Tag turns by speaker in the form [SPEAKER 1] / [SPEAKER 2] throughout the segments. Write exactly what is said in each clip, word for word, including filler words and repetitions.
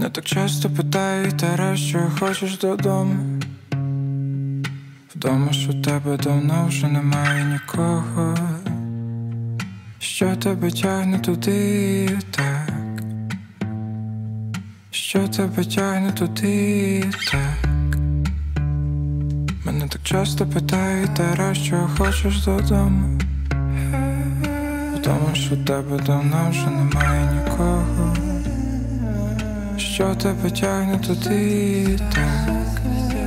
[SPEAKER 1] Мене так часто питають, Тарас, що хочеш додому. Вдома ж у тебе давно вже немає нікого. Що тебе тягне туди так? Що тебе тягне туди так? Мене так часто питають, Тарас, що хочеш додому. Вдома ж у тебе давно вже немає нікого. Що тебе тягне туди так?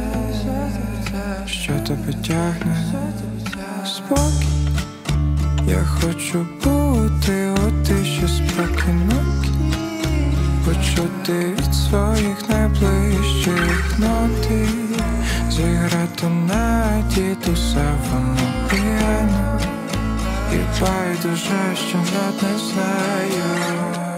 [SPEAKER 1] Що тебе тягне? Спокій. Я хочу бути у тиші спокійно, почути від своїх найближчих ноти, зіграти на дідуся воно п'яно. І байдуже, що навіть не знаю.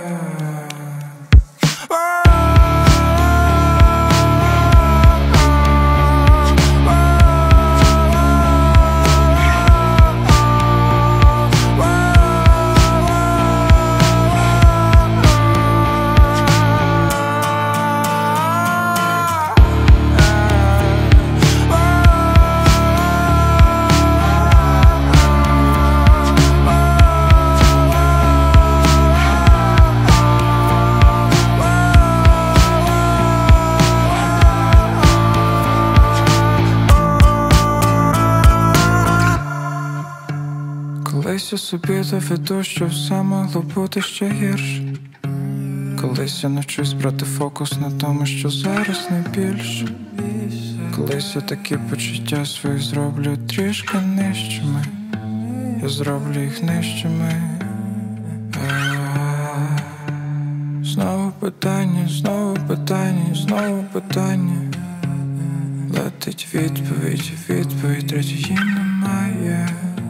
[SPEAKER 1] Колись я собі доведу, що все могло бути ще гірше. Колись я навчусь брати фокус на тому, що зараз найбільше. Колись я такі почуття свої зроблю трішки нижчими. Я зроблю їх нижчими. А-а-а. Знову питання, знову питання, знову питання. Летить відповідь, відповідь третьої немає.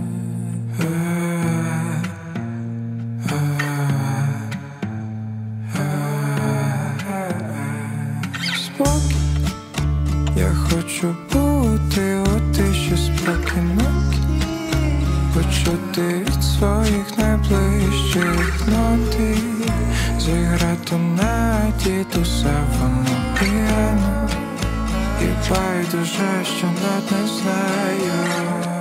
[SPEAKER 1] Спокій. Я хочу бути у тиші спокійно, почути від своїх найближчих ноти, зіграти на дідуся воно п'яно. І байдуже, що навіть не знаю.